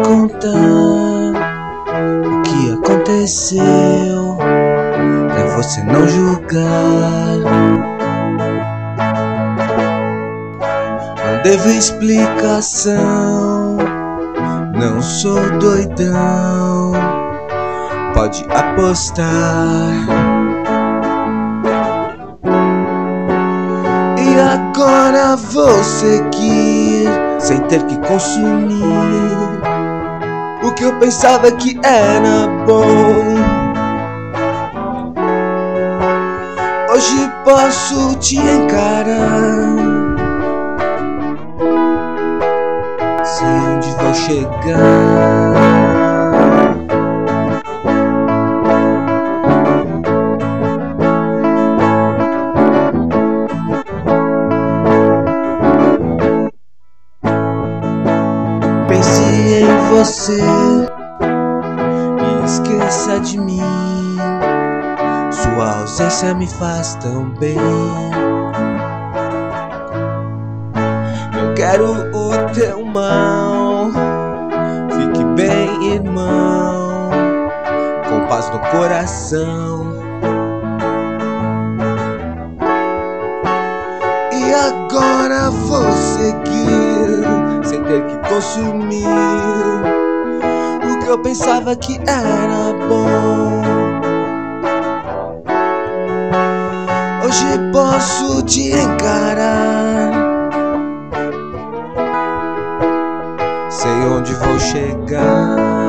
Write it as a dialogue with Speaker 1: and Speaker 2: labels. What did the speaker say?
Speaker 1: contar o que aconteceu, pra você não julgar. Não devo explicação, não sou doidão, pode apostar. E agora vou seguir sem ter que consumir o que eu pensava que era bom. Hoje posso te encarar, sei onde vou chegar. Pense em você e esqueça de mim. Sua ausência me faz tão bem. Não quero o teu mal, fique bem, irmão, com paz no coração. E agora vou seguir sem ter que consumir o que eu pensava que era bom. Hoje posso te encarar, sei onde vou chegar.